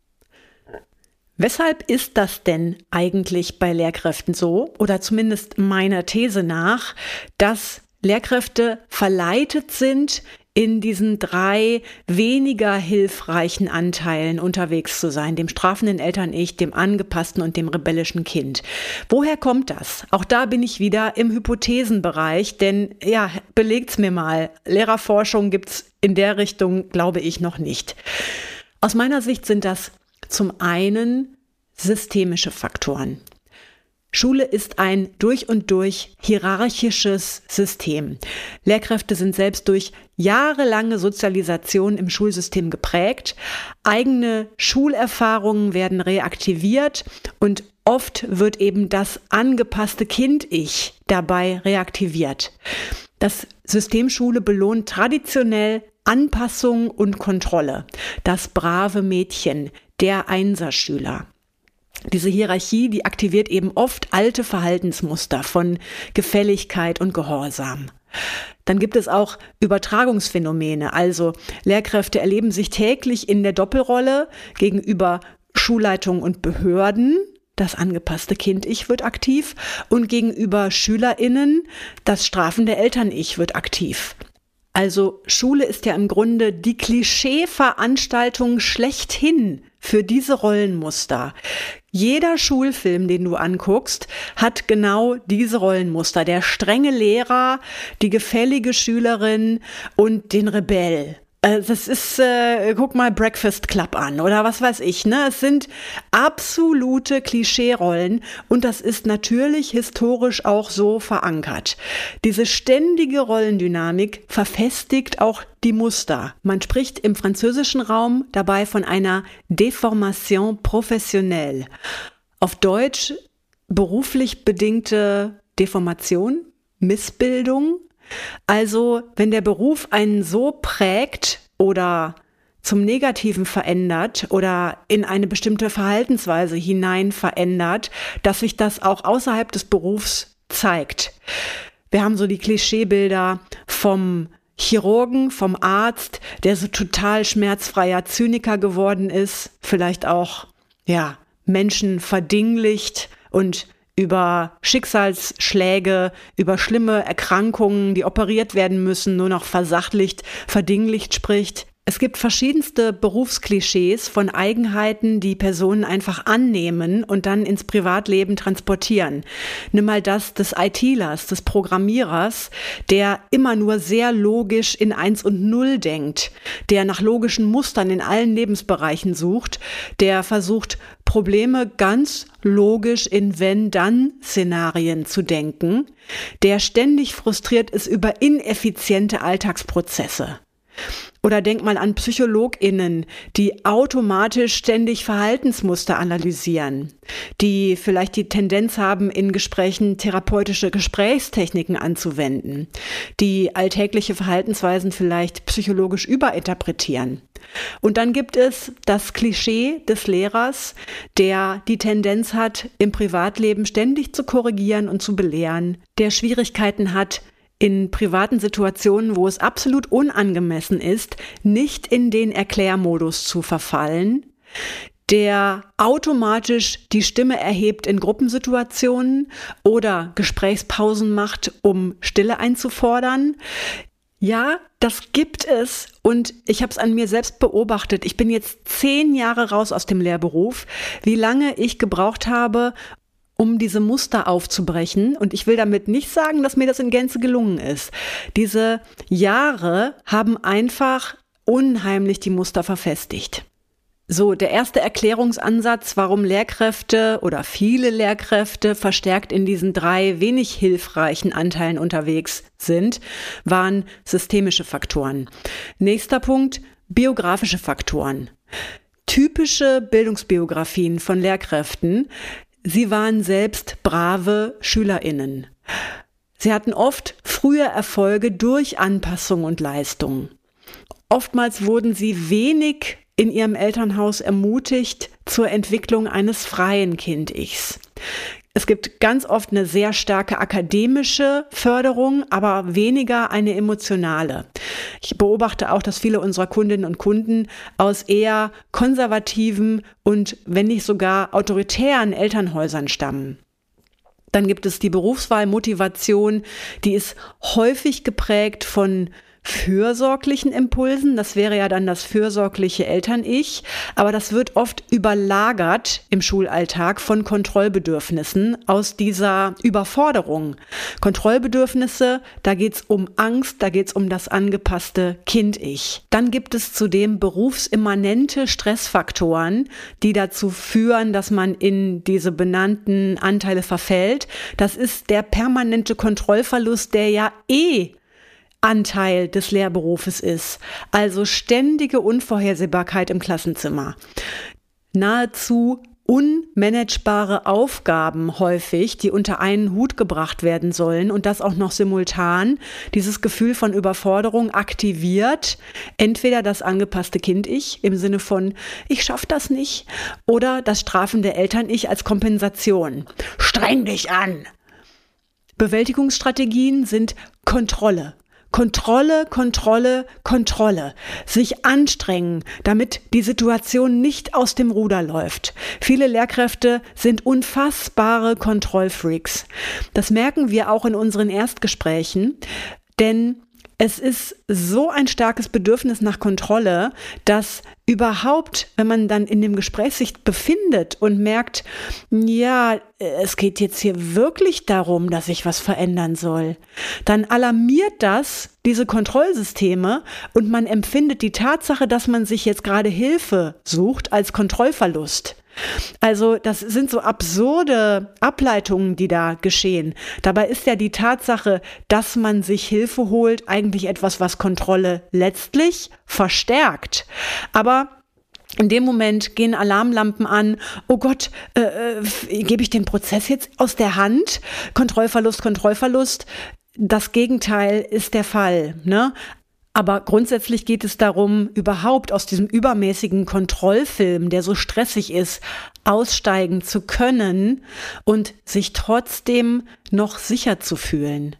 Weshalb ist das denn eigentlich bei Lehrkräften so, oder zumindest meiner These nach, dass Lehrkräfte verleitet sind, in diesen drei weniger hilfreichen Anteilen unterwegs zu sein, dem strafenden Eltern-Ich, dem angepassten und dem rebellischen Kind? Woher kommt das? Auch da bin ich wieder im Hypothesenbereich, denn ja, belegt's mir mal. Lehrerforschung gibt's in der Richtung, glaube ich, noch nicht. Aus meiner Sicht sind das zum einen systemische Faktoren. Schule ist ein durch und durch hierarchisches System. Lehrkräfte sind selbst durch jahrelange Sozialisation im Schulsystem geprägt. Eigene Schulerfahrungen werden reaktiviert und oft wird eben das angepasste Kind-Ich dabei reaktiviert. Das System Schule belohnt traditionell Anpassung und Kontrolle. Das brave Mädchen, der Einserschüler. Diese Hierarchie, die aktiviert eben oft alte Verhaltensmuster von Gefälligkeit und Gehorsam. Dann gibt es auch Übertragungsphänomene, also Lehrkräfte erleben sich täglich in der Doppelrolle gegenüber Schulleitung und Behörden. Das angepasste Kind-Ich wird aktiv und gegenüber SchülerInnen das strafende Eltern-Ich wird aktiv. Also Schule ist ja im Grunde die Klischee-Veranstaltung schlechthin für diese Rollenmuster. Jeder Schulfilm, den du anguckst, hat genau diese Rollenmuster. Der strenge Lehrer, die gefällige Schülerin und den Rebell. Das ist, äh, guck mal Breakfast Club an oder was weiß ich, ne? Es sind absolute Klischeerollen und das ist natürlich historisch auch so verankert. Diese ständige Rollendynamik verfestigt auch die Muster. Man spricht im französischen Raum dabei von einer Déformation professionnelle. Auf Deutsch beruflich bedingte Deformation, Missbildung. Also, wenn der Beruf einen so prägt oder zum Negativen verändert oder in eine bestimmte Verhaltensweise hinein verändert, dass sich das auch außerhalb des Berufs zeigt. Wir haben so die Klischeebilder vom Chirurgen, vom Arzt, der so total schmerzfreier Zyniker geworden ist, vielleicht auch, ja, Menschen verdinglicht und über Schicksalsschläge, über schlimme Erkrankungen, die operiert werden müssen, nur noch versachlicht, verdinglicht spricht. Es gibt verschiedenste Berufsklischees von Eigenheiten, die Personen einfach annehmen und dann ins Privatleben transportieren. Nimm mal das des ITlers, des Programmierers, der immer nur sehr logisch in eins und null denkt, der nach logischen Mustern in allen Lebensbereichen sucht, der versucht, Probleme ganz logisch in Wenn-Dann-Szenarien zu denken, der ständig frustriert ist über ineffiziente Alltagsprozesse. Oder denk mal an PsychologInnen, die automatisch ständig Verhaltensmuster analysieren, die vielleicht die Tendenz haben, in Gesprächen therapeutische Gesprächstechniken anzuwenden, die alltägliche Verhaltensweisen vielleicht psychologisch überinterpretieren. Und dann gibt es das Klischee des Lehrers, der die Tendenz hat, im Privatleben ständig zu korrigieren und zu belehren, der Schwierigkeiten hat, in privaten Situationen, wo es absolut unangemessen ist, nicht in den Erklärmodus zu verfallen, der automatisch die Stimme erhebt in Gruppensituationen oder Gesprächspausen macht, um Stille einzufordern. Ja, das gibt es und ich habe es an mir selbst beobachtet. Ich bin jetzt zehn Jahre raus aus dem Lehrberuf, wie lange ich gebraucht habe, um diese Muster aufzubrechen. Und ich will damit nicht sagen, dass mir das in Gänze gelungen ist. Diese Jahre haben einfach unheimlich die Muster verfestigt. So, der erste Erklärungsansatz, warum Lehrkräfte oder viele Lehrkräfte verstärkt in diesen drei wenig hilfreichen Anteilen unterwegs sind, waren systemische Faktoren. Nächster Punkt, biografische Faktoren. Typische Bildungsbiografien von Lehrkräften: Sie waren selbst brave SchülerInnen. Sie hatten oft frühe Erfolge durch Anpassung und Leistung. Oftmals wurden sie wenig in ihrem Elternhaus ermutigt zur Entwicklung eines freien Kind-Ichs. Es gibt ganz oft eine sehr starke akademische Förderung, aber weniger eine emotionale. Ich beobachte auch, dass viele unserer Kundinnen und Kunden aus eher konservativen und wenn nicht sogar autoritären Elternhäusern stammen. Dann gibt es die Berufswahlmotivation, die ist häufig geprägt von fürsorglichen Impulsen. Das wäre ja dann das fürsorgliche Eltern-Ich, aber das wird oft überlagert im Schulalltag von Kontrollbedürfnissen aus dieser Überforderung. Kontrollbedürfnisse, da geht's um Angst, da geht's um das angepasste Kind-Ich. Dann gibt es zudem berufsimmanente Stressfaktoren, die dazu führen, dass man in diese benannten Anteile verfällt. Das ist der permanente Kontrollverlust, der ja eh Anteil des Lehrberufes ist, also ständige Unvorhersehbarkeit im Klassenzimmer. Nahezu unmanagebare Aufgaben häufig, die unter einen Hut gebracht werden sollen und das auch noch simultan dieses Gefühl von Überforderung aktiviert, entweder das angepasste Kind-Ich im Sinne von ich schaff das nicht oder das strafende Eltern-Ich als Kompensation. Streng dich an! Bewältigungsstrategien sind Kontrolle. Kontrolle, Kontrolle, Kontrolle. Sich anstrengen, damit die Situation nicht aus dem Ruder läuft. Viele Lehrkräfte sind unfassbare Kontrollfreaks. Das merken wir auch in unseren Erstgesprächen, denn es ist so ein starkes Bedürfnis nach Kontrolle, dass überhaupt, wenn man dann in dem Gespräch sich befindet und merkt, ja, es geht jetzt hier wirklich darum, dass ich was verändern soll, dann alarmiert das diese Kontrollsysteme und man empfindet die Tatsache, dass man sich jetzt gerade Hilfe sucht, als Kontrollverlust. Also das sind so absurde Ableitungen, die da geschehen. Dabei ist ja die Tatsache, dass man sich Hilfe holt, eigentlich etwas, was Kontrolle letztlich verstärkt. Aber in dem Moment gehen Alarmlampen an. Oh Gott, äh, äh, gebe ich den Prozess jetzt aus der Hand? Kontrollverlust, Kontrollverlust. Das Gegenteil ist der Fall, ne? Aber grundsätzlich geht es darum, überhaupt aus diesem übermäßigen Kontrollfilm, der so stressig ist, aussteigen zu können und sich trotzdem noch sicher zu fühlen.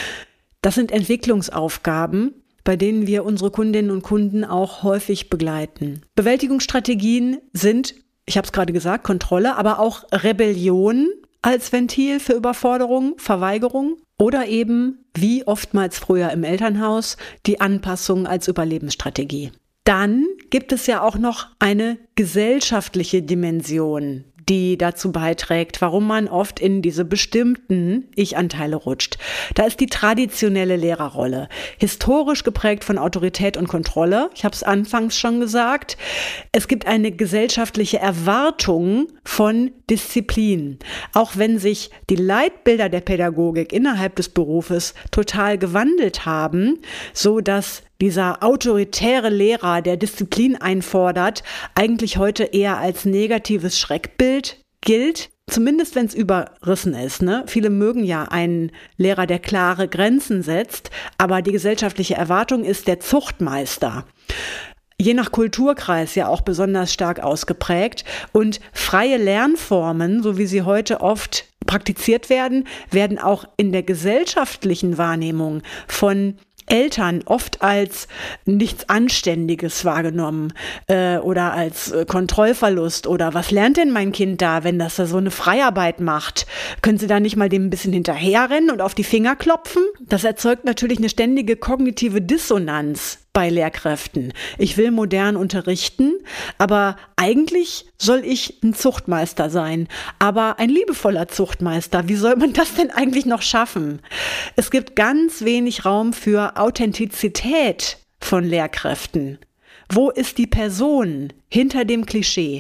Das sind Entwicklungsaufgaben, bei denen wir unsere Kundinnen und Kunden auch häufig begleiten. Bewältigungsstrategien sind, ich habe es gerade gesagt, Kontrolle, aber auch Rebellion als Ventil für Überforderung, Verweigerung oder eben, wie oftmals früher im Elternhaus, die Anpassung als Überlebensstrategie. Dann gibt es ja auch noch eine gesellschaftliche Dimension, die dazu beiträgt, warum man oft in diese bestimmten Ich-Anteile rutscht. Da ist die traditionelle Lehrerrolle, historisch geprägt von Autorität und Kontrolle. Ich habe es anfangs schon gesagt. Es gibt eine gesellschaftliche Erwartung von Disziplin. Auch wenn sich die Leitbilder der Pädagogik innerhalb des Berufes total gewandelt haben, so dass dieser autoritäre Lehrer, der Disziplin einfordert, eigentlich heute eher als negatives Schreckbild gilt, zumindest wenn es überrissen ist, ne? Viele mögen ja einen Lehrer, der klare Grenzen setzt, aber die gesellschaftliche Erwartung ist der Zuchtmeister. Je nach Kulturkreis ja auch besonders stark ausgeprägt. Und freie Lernformen, so wie sie heute oft praktiziert werden, werden auch in der gesellschaftlichen Wahrnehmung von Eltern oft als nichts Anständiges wahrgenommen äh, oder als äh, Kontrollverlust oder was lernt denn mein Kind da, wenn das da so eine Freiarbeit macht? Können Sie da nicht mal dem ein bisschen hinterherrennen und auf die Finger klopfen? Das erzeugt natürlich eine ständige kognitive Dissonanz bei Lehrkräften. Ich will modern unterrichten, aber eigentlich soll ich ein Zuchtmeister sein, aber ein liebevoller Zuchtmeister. Wie soll man das denn eigentlich noch schaffen? Es gibt ganz wenig Raum für Authentizität von Lehrkräften. Wo ist die Person hinter dem Klischee?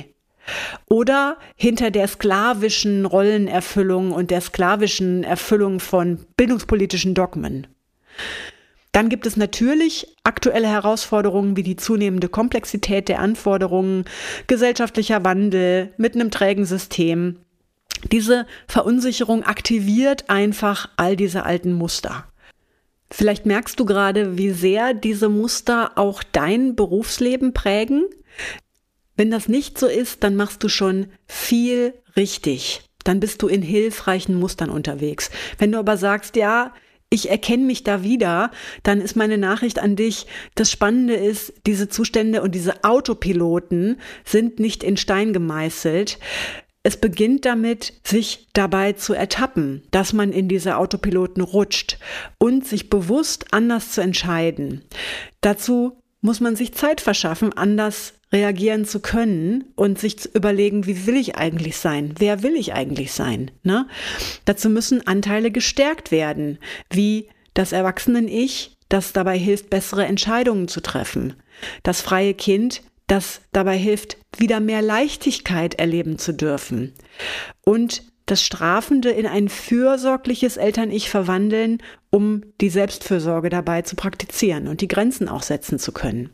Oder hinter der sklavischen Rollenerfüllung und der sklavischen Erfüllung von bildungspolitischen Dogmen? Dann gibt es natürlich aktuelle Herausforderungen wie die zunehmende Komplexität der Anforderungen, gesellschaftlicher Wandel mit einem trägen System. Diese Verunsicherung aktiviert einfach all diese alten Muster. Vielleicht merkst du gerade, wie sehr diese Muster auch dein Berufsleben prägen. Wenn das nicht so ist, dann machst du schon viel richtig. Dann bist du in hilfreichen Mustern unterwegs. Wenn du aber sagst, ja, ich erkenne mich da wieder, dann ist meine Nachricht an dich, das Spannende ist, diese Zustände und diese Autopiloten sind nicht in Stein gemeißelt. Es beginnt damit, sich dabei zu ertappen, dass man in diese Autopiloten rutscht und sich bewusst anders zu entscheiden. Dazu muss man sich Zeit verschaffen, anders reagieren zu können und sich zu überlegen, wie will ich eigentlich sein? Wer will ich eigentlich sein? Ne? Dazu müssen Anteile gestärkt werden, wie das Erwachsenen-Ich, das dabei hilft, bessere Entscheidungen zu treffen. Das freie Kind, das dabei hilft, wieder mehr Leichtigkeit erleben zu dürfen. Und das Strafende in ein fürsorgliches Eltern-Ich verwandeln, um die Selbstfürsorge dabei zu praktizieren und die Grenzen auch setzen zu können.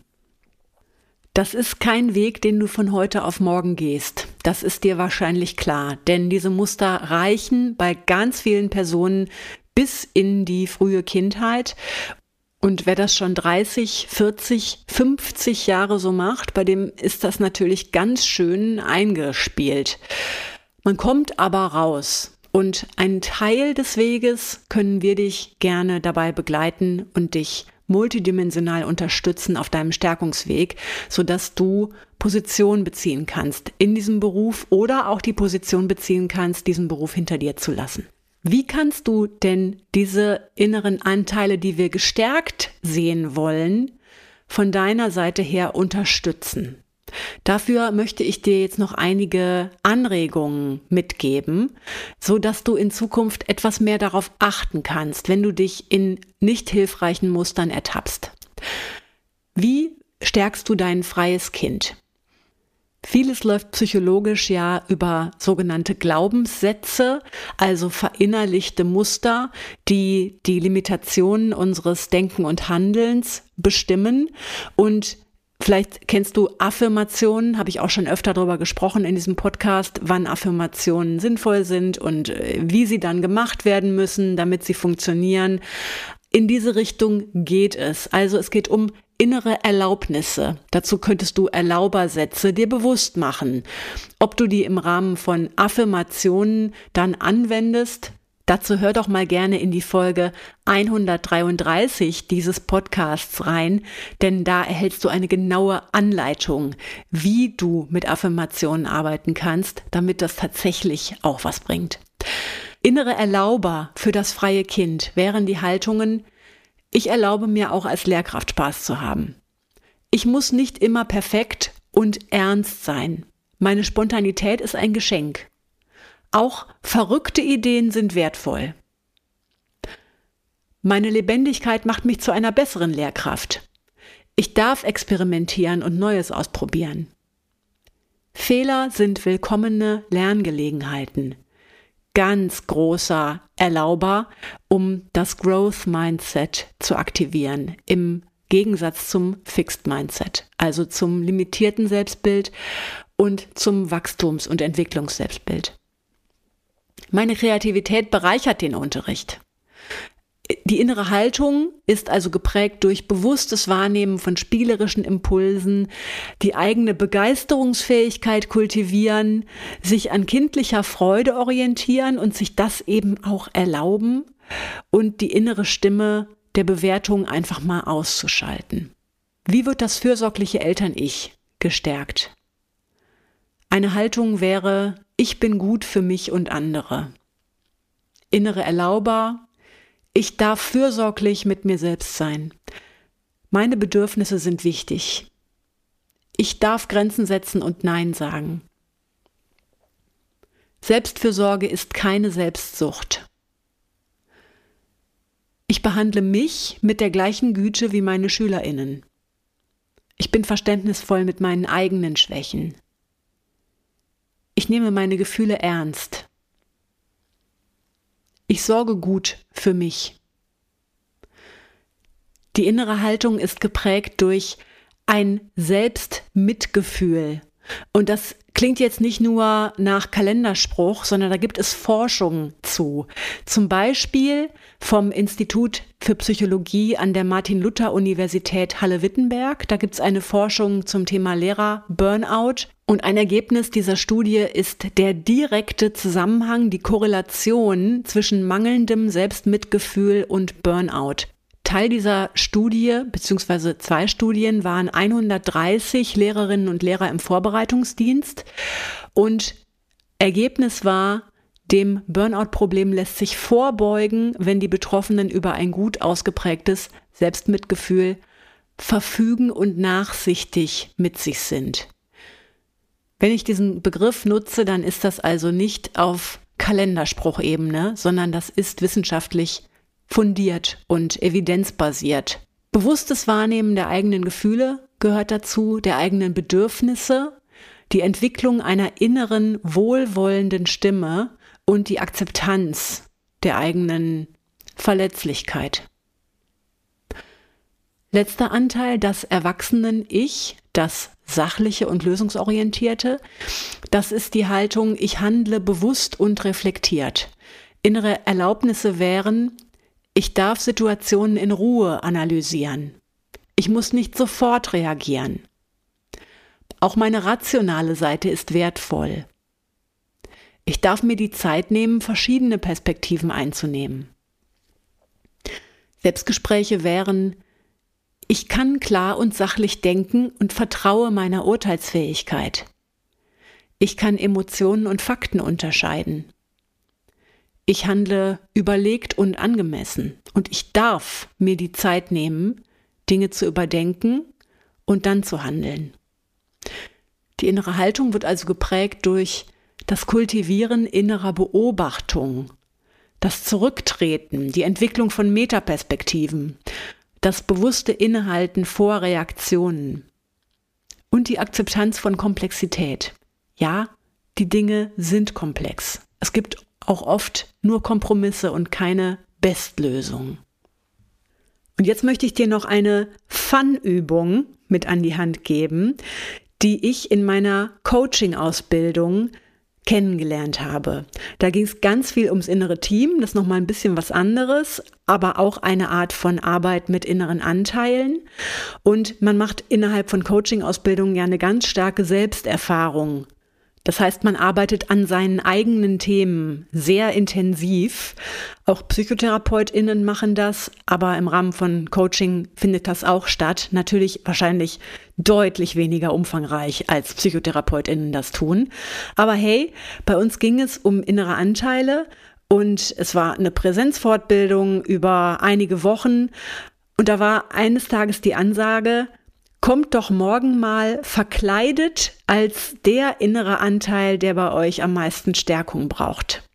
Das ist kein Weg, den du von heute auf morgen gehst. Das ist dir wahrscheinlich klar, denn diese Muster reichen bei ganz vielen Personen bis in die frühe Kindheit. Und wer das schon dreißig, vierzig, fünfzig Jahre so macht, bei dem ist das natürlich ganz schön eingespielt. Man kommt aber raus und einen Teil des Weges können wir dich gerne dabei begleiten und dich multidimensional unterstützen auf deinem Stärkungsweg, sodass du Position beziehen kannst in diesem Beruf oder auch die Position beziehen kannst, diesen Beruf hinter dir zu lassen. Wie kannst du denn diese inneren Anteile, die wir gestärkt sehen wollen, von deiner Seite her unterstützen? Dafür möchte ich dir jetzt noch einige Anregungen mitgeben, so dass du in Zukunft etwas mehr darauf achten kannst, wenn du dich in nicht hilfreichen Mustern ertappst. Wie stärkst du dein freies Kind? Vieles läuft psychologisch ja über sogenannte Glaubenssätze, also verinnerlichte Muster, die die Limitationen unseres Denken und Handelns bestimmen. Und vielleicht kennst du Affirmationen, habe ich auch schon öfter darüber gesprochen in diesem Podcast, wann Affirmationen sinnvoll sind und wie sie dann gemacht werden müssen, damit sie funktionieren. In diese Richtung geht es. Also es geht um innere Erlaubnisse. Dazu könntest du Erlaubersätze dir bewusst machen. Ob du die im Rahmen von Affirmationen dann anwendest, dazu hör doch mal gerne in die Folge hundertdreiunddreißig dieses Podcasts rein, denn da erhältst du eine genaue Anleitung, wie du mit Affirmationen arbeiten kannst, damit das tatsächlich auch was bringt. Innere Erlauber für das freie Kind wären die Haltungen: Ich erlaube mir auch als Lehrkraft Spaß zu haben. Ich muss nicht immer perfekt und ernst sein. Meine Spontanität ist ein Geschenk. Auch verrückte Ideen sind wertvoll. Meine Lebendigkeit macht mich zu einer besseren Lehrkraft. Ich darf experimentieren und Neues ausprobieren. Fehler sind willkommene Lerngelegenheiten. Ganz großer Erlauber, um das Growth Mindset zu aktivieren im Gegensatz zum Fixed Mindset, also zum limitierten Selbstbild und zum Wachstums- und Entwicklungsselbstbild. Meine Kreativität bereichert den Unterricht. Die innere Haltung ist also geprägt durch bewusstes Wahrnehmen von spielerischen Impulsen, die eigene Begeisterungsfähigkeit kultivieren, sich an kindlicher Freude orientieren und sich das eben auch erlauben und die innere Stimme der Bewertung einfach mal auszuschalten. Wie wird das fürsorgliche Eltern-Ich gestärkt? Eine Haltung wäre: Ich bin gut für mich und andere. Innere Erlauber: Ich darf fürsorglich mit mir selbst sein. Meine Bedürfnisse sind wichtig. Ich darf Grenzen setzen und Nein sagen. Selbstfürsorge ist keine Selbstsucht. Ich behandle mich mit der gleichen Güte wie meine SchülerInnen. Ich bin verständnisvoll mit meinen eigenen Schwächen. Ich nehme meine Gefühle ernst. Ich sorge gut für mich. Die innere Haltung ist geprägt durch ein Selbstmitgefühl. Und das klingt jetzt nicht nur nach Kalenderspruch, sondern da gibt es Forschung zu. Zum Beispiel vom Institut für Psychologie an der Martin-Luther-Universität Halle-Wittenberg. Da gibt es eine Forschung zum Thema Lehrer-Burnout. Und ein Ergebnis dieser Studie ist der direkte Zusammenhang, die Korrelation zwischen mangelndem Selbstmitgefühl und Burnout. Teil dieser Studie, beziehungsweise zwei Studien, waren hundertdreißig Lehrerinnen und Lehrer im Vorbereitungsdienst. Und Ergebnis war, dem Burnout-Problem lässt sich vorbeugen, wenn die Betroffenen über ein gut ausgeprägtes Selbstmitgefühl verfügen und nachsichtig mit sich sind. Wenn ich diesen Begriff nutze, dann ist das also nicht auf Kalenderspruchebene, sondern das ist wissenschaftlich fundiert und evidenzbasiert. Bewusstes Wahrnehmen der eigenen Gefühle gehört dazu, der eigenen Bedürfnisse, die Entwicklung einer inneren, wohlwollenden Stimme und die Akzeptanz der eigenen Verletzlichkeit. Letzter Anteil, das Erwachsenen-Ich, das Sachliche und Lösungsorientierte, das ist die Haltung: Ich handle bewusst und reflektiert. Innere Erlaubnisse wären: Ich darf Situationen in Ruhe analysieren. Ich muss nicht sofort reagieren. Auch meine rationale Seite ist wertvoll. Ich darf mir die Zeit nehmen, verschiedene Perspektiven einzunehmen. Selbstgespräche wären: Ich kann klar und sachlich denken und vertraue meiner Urteilsfähigkeit. Ich kann Emotionen und Fakten unterscheiden. Ich handle überlegt und angemessen und ich darf mir die Zeit nehmen, Dinge zu überdenken und dann zu handeln. Die innere Haltung wird also geprägt durch das Kultivieren innerer Beobachtung, das Zurücktreten, die Entwicklung von Metaperspektiven, das bewusste Innehalten vor Reaktionen und die Akzeptanz von Komplexität. Ja, die Dinge sind komplex. Es gibt auch oft nur Kompromisse und keine Bestlösung. Und jetzt möchte ich dir noch eine Fun-Übung mit an die Hand geben, die ich in meiner Coaching-Ausbildung kennengelernt habe. Da ging es ganz viel ums innere Team, das ist nochmal ein bisschen was anderes, aber auch eine Art von Arbeit mit inneren Anteilen. Und man macht innerhalb von Coaching-Ausbildungen ja eine ganz starke Selbsterfahrung. Das heißt, man arbeitet an seinen eigenen Themen sehr intensiv. Auch PsychotherapeutInnen machen das, aber im Rahmen von Coaching findet das auch statt. Natürlich wahrscheinlich deutlich weniger umfangreich, als PsychotherapeutInnen das tun. Aber hey, bei uns ging es um innere Anteile und es war eine Präsenzfortbildung über einige Wochen. Und da war eines Tages die Ansage: Kommt doch morgen mal verkleidet als der innere Anteil, der bei euch am meisten Stärkung braucht.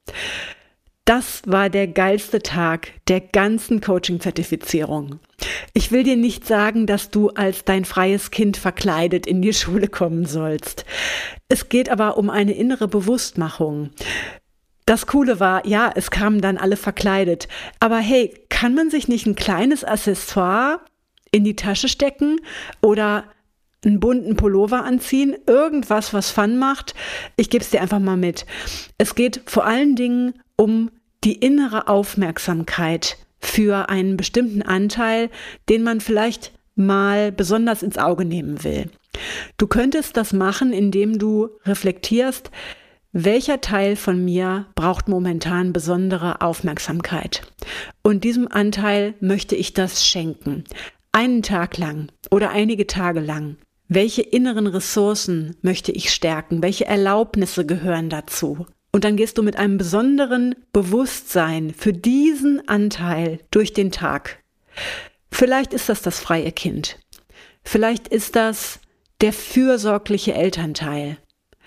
Das war der geilste Tag der ganzen Coaching-Zertifizierung. Ich will dir nicht sagen, dass du als dein freies Kind verkleidet in die Schule kommen sollst. Es geht aber um eine innere Bewusstmachung. Das Coole war, ja, es kamen dann alle verkleidet. Aber hey, kann man sich nicht ein kleines Accessoire in die Tasche stecken oder einen bunten Pullover anziehen, irgendwas, was Fun macht. Ich gebe es dir einfach mal mit. Es geht vor allen Dingen um die innere Aufmerksamkeit für einen bestimmten Anteil, den man vielleicht mal besonders ins Auge nehmen will. Du könntest das machen, indem du reflektierst, welcher Teil von mir braucht momentan besondere Aufmerksamkeit. Und diesem Anteil möchte ich das schenken. Einen Tag lang oder einige Tage lang. Welche inneren Ressourcen möchte ich stärken? Welche Erlaubnisse gehören dazu? Und dann gehst du mit einem besonderen Bewusstsein für diesen Anteil durch den Tag. Vielleicht ist das das freie Kind. Vielleicht ist das der fürsorgliche Elternteil.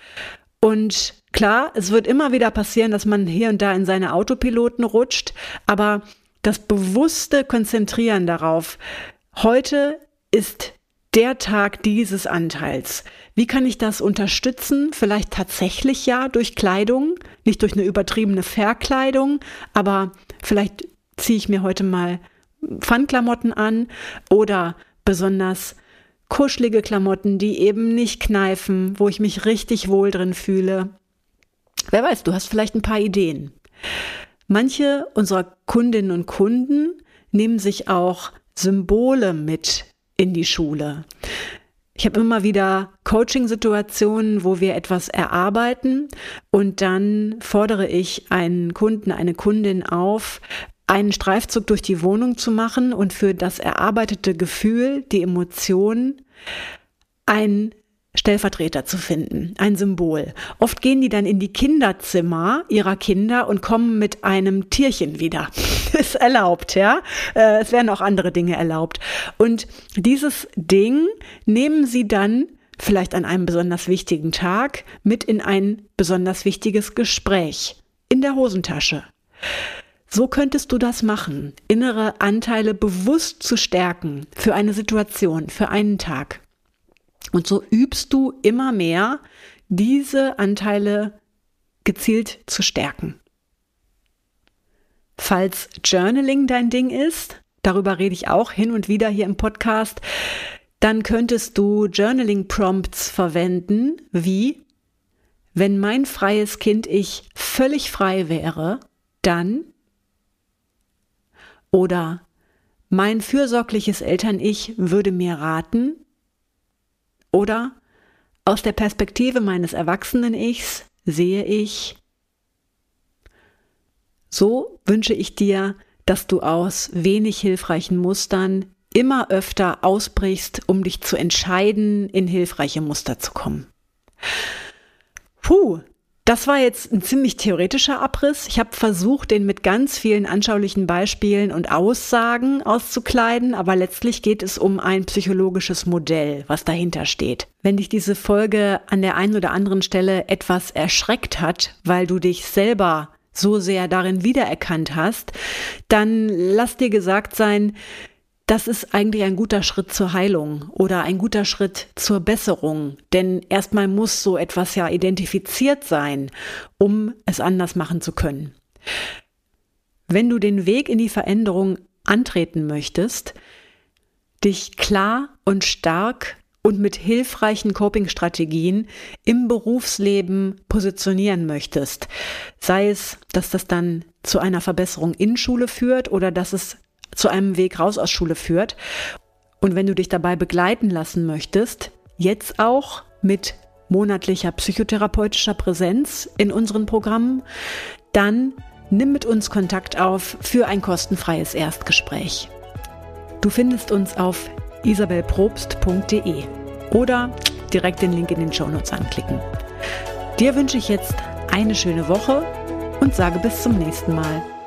Und klar, es wird immer wieder passieren, dass man hier und da in seine Autopiloten rutscht, aber das bewusste Konzentrieren darauf, heute ist der Tag dieses Anteils. Wie kann ich das unterstützen? Vielleicht tatsächlich ja durch Kleidung, nicht durch eine übertriebene Verkleidung, aber vielleicht ziehe ich mir heute mal Fun-Klamotten an oder besonders kuschelige Klamotten, die eben nicht kneifen, wo ich mich richtig wohl drin fühle. Wer weiß, du hast vielleicht ein paar Ideen. Manche unserer Kundinnen und Kunden nehmen sich auch Symbole mit in die Schule. Ich habe immer wieder Coaching-Situationen, wo wir etwas erarbeiten und dann fordere ich einen Kunden, eine Kundin auf, einen Streifzug durch die Wohnung zu machen und für das erarbeitete Gefühl, die Emotion, ein Stellvertreter zu finden, ein Symbol. Oft gehen die dann in die Kinderzimmer ihrer Kinder und kommen mit einem Tierchen wieder. Ist erlaubt, ja. Es werden auch andere Dinge erlaubt. Und dieses Ding nehmen sie dann vielleicht an einem besonders wichtigen Tag mit in ein besonders wichtiges Gespräch in der Hosentasche. So könntest du das machen, innere Anteile bewusst zu stärken für eine Situation, für einen Tag. Und so übst du immer mehr, diese Anteile gezielt zu stärken. Falls Journaling dein Ding ist, darüber rede ich auch hin und wieder hier im Podcast, dann könntest du Journaling-Prompts verwenden, wie: Wenn mein freies Kind-Ich völlig frei wäre, dann... Oder mein fürsorgliches Eltern-Ich würde mir raten. Oder aus der Perspektive meines Erwachsenen-Ichs sehe ich. So wünsche ich dir, dass du aus wenig hilfreichen Mustern immer öfter ausbrichst, um dich zu entscheiden, in hilfreiche Muster zu kommen. Puh. Das war jetzt ein ziemlich theoretischer Abriss. Ich habe versucht, den mit ganz vielen anschaulichen Beispielen und Aussagen auszukleiden, aber letztlich geht es um ein psychologisches Modell, was dahinter steht. Wenn dich diese Folge an der einen oder anderen Stelle etwas erschreckt hat, weil du dich selber so sehr darin wiedererkannt hast, dann lass dir gesagt sein, das ist eigentlich ein guter Schritt zur Heilung oder ein guter Schritt zur Besserung. Denn erstmal muss so etwas ja identifiziert sein, um es anders machen zu können. Wenn du den Weg in die Veränderung antreten möchtest, dich klar und stark und mit hilfreichen Coping-Strategien im Berufsleben positionieren möchtest, sei es, dass das dann zu einer Verbesserung in Schule führt oder dass es zu einem Weg raus aus Schule führt. Und wenn du dich dabei begleiten lassen möchtest, jetzt auch mit monatlicher psychotherapeutischer Präsenz in unseren Programmen, dann nimm mit uns Kontakt auf für ein kostenfreies Erstgespräch. Du findest uns auf isabel probst punkt de oder direkt den Link in den Shownotes anklicken. Dir wünsche ich jetzt eine schöne Woche und sage bis zum nächsten Mal.